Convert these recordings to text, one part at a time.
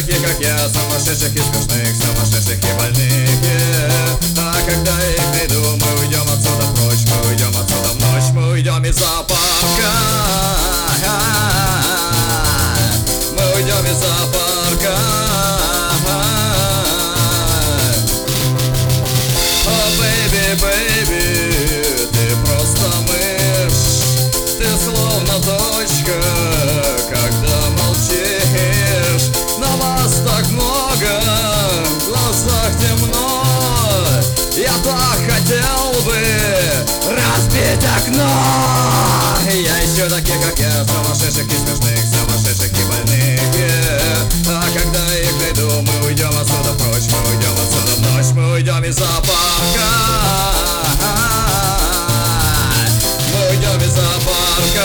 таких, как я, сумасшедших и смешных, сумасшедших и больных, А когда их найду, мы уйдем отсюда прочь, мы уйдем отсюда в ночь, мы уйдем из зоопарка. Мы уйдем из зоопарка. О, бэйби, бэйби, ты просто мышь, ты словно точка, когда молчишь. На вас так много, в глазах темно. Я так хотел бы разбить окно. Я ищу таких, как я, сумасшедших и смешных, сумасшедших и больных, А когда их найду, мы уйдем отсюда прочь, мы уйдем отсюда в ночь, мы уйдем из зоопарка. Мы уйдем из зоопарка.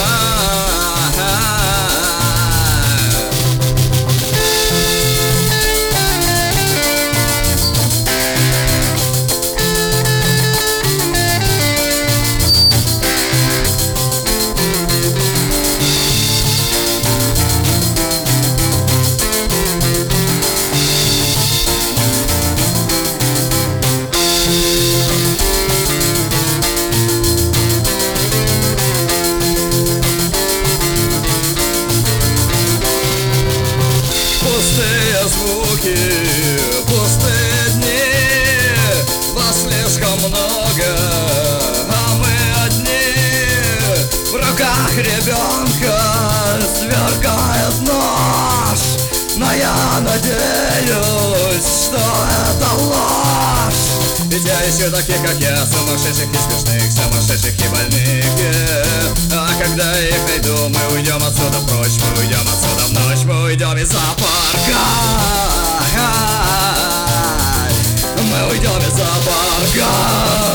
Пустые звуки, пустые дни, вас слишком много, а мы одни. В руках ребенка сверкает нож, но я надеюсь, что это ложь. Ведь я ищу таких, как я, сумасшедших и смешных, сумасшедших и больных, А когда их найду, мы уйдем отсюда прочь, мы уйдем отсюда в ночь, мы уйдем из зоопарка. Мы уйдем из зоопарка.